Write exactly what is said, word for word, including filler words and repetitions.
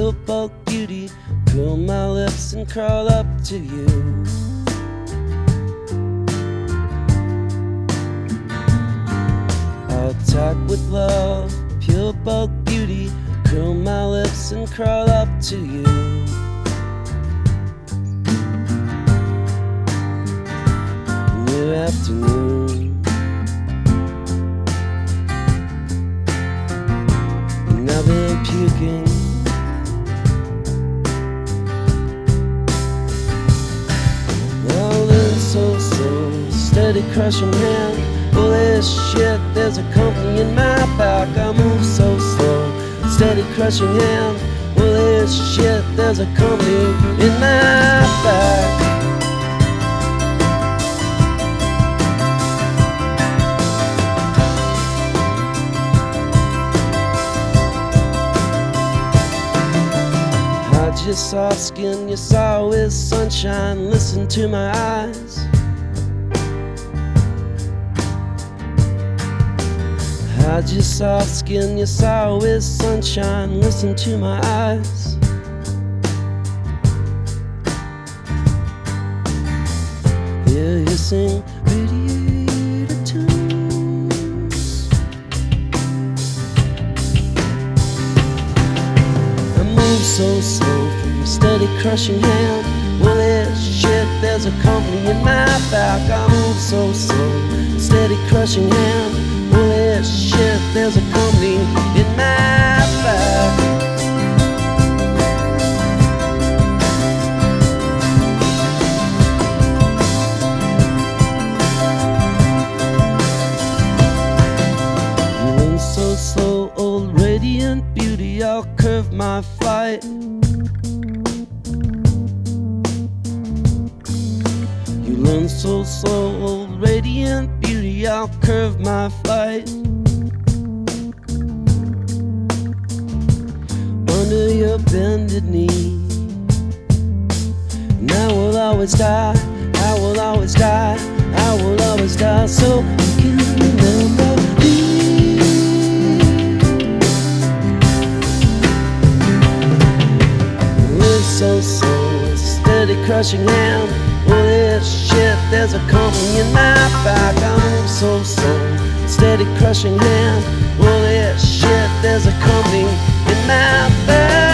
pure bulk beauty, curl my lips and crawl up to you. I'll talk with love, pure bulk beauty, curl my lips and crawl up to you. New afternoon, and I've been puking. Rolling so slow, steady crushing hand. Holy shit, there's a company in my back. I move so slow, steady crushing hand. Holy shit, there's a company in my back. Hide your soft skin, your sour with sunshine. Listen to my eyes. Hide your soft skin, your sour with sunshine. Listen to my eyes. Hear you sing radiator tunes. I move so slow from a steady crushing hand. Holy shit, there's a company in my back. I move so slow, steady crushing hand. Holy shit, there's a company in my back. Moving so slow, old radiant beauty, I'll curve my flight. You learn so slow, old radiant beauty, I'll curve my flight. Under your bended knee, and I will always die, I will always die, I will always die, so you can remember me. Live so slow, steady crushing hand. Holy shit, there's a company in my back. I move so slow, steady crushing hand. Holy shit, there's a company in my back.